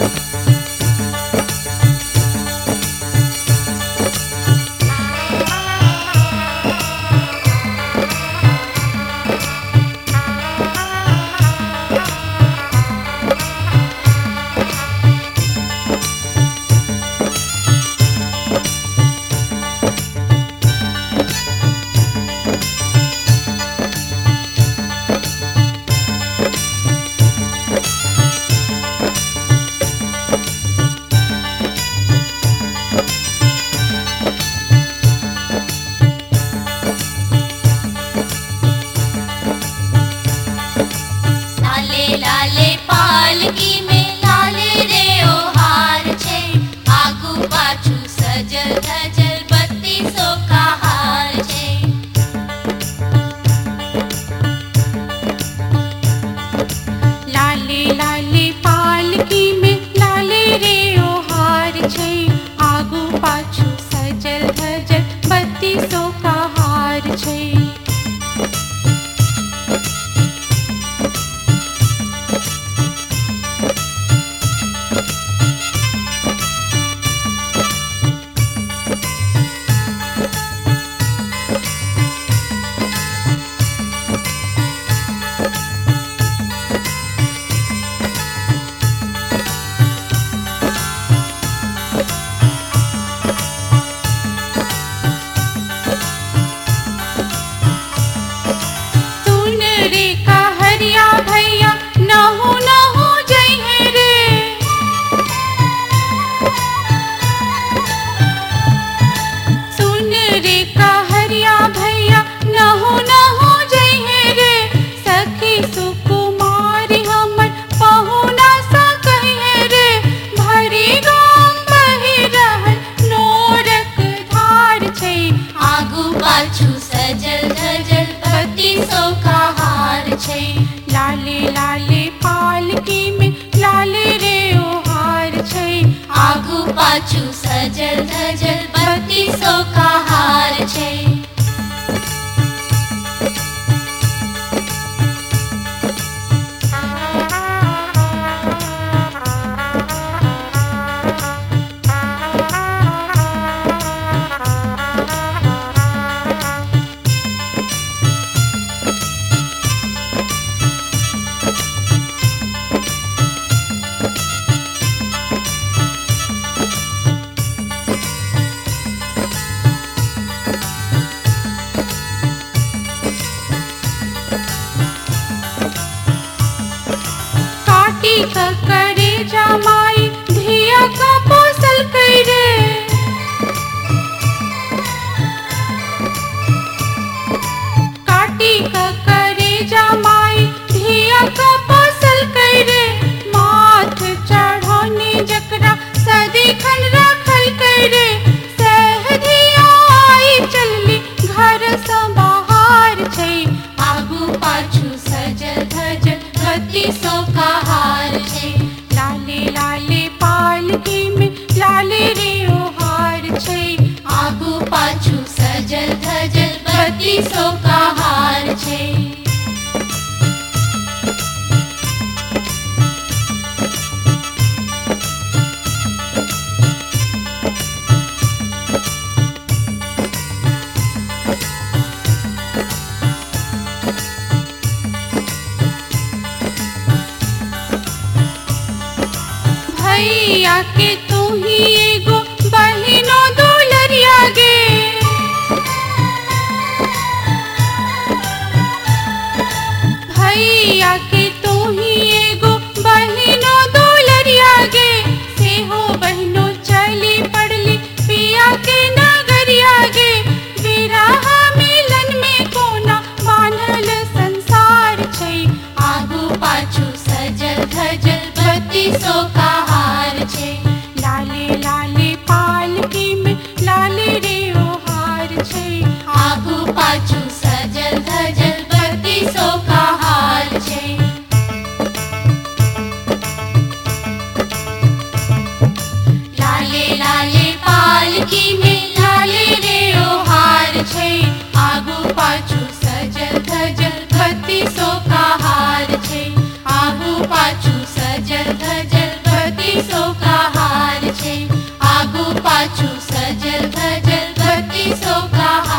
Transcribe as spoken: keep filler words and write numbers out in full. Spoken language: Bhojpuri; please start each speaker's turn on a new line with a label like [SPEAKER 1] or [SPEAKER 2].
[SPEAKER 1] पाछू सजल धजल बत्तीसो का हार छे।
[SPEAKER 2] करे जमाई धिया का पोसल करे, काटी का करे जमाई धिया का पोसल करे, माथ चढ़ौनी जकरा सदिखन रखल करे, सहधिया आई चलली घर से बाहर छै, आगू पाछू सजल धजल बत्तीसो का हार छे। लाले लाले पालकी में लाले रे ओ हार छे,
[SPEAKER 1] आगू पाछू सजल धजल बत्तीसो का हार छे।
[SPEAKER 2] भैया के तू ही एगो बहिनो दुलरिया गे, भैया के तू ही एगो बहिनो दुलरिया गे, सेहो बहिनो चली पड़ली पिया के नगरिया गे, विरह मिलन में कोना बान्हल संसार छै,
[SPEAKER 1] आगू पाछू सजल धजल बत्तीसो का हार छे।
[SPEAKER 2] लाले लाले पालकी में लाले रे ओ हार छे,
[SPEAKER 1] आगू पाछू सजल धजल बत्तीसो का हार छे। लाले लाले पालकी में लाले रे ओ हार छे, आगू पाछू सजल धजल बत्तीसो का हार छे, आगू पाछू सजल धजल बत्तीसो सजल बत्तीसों का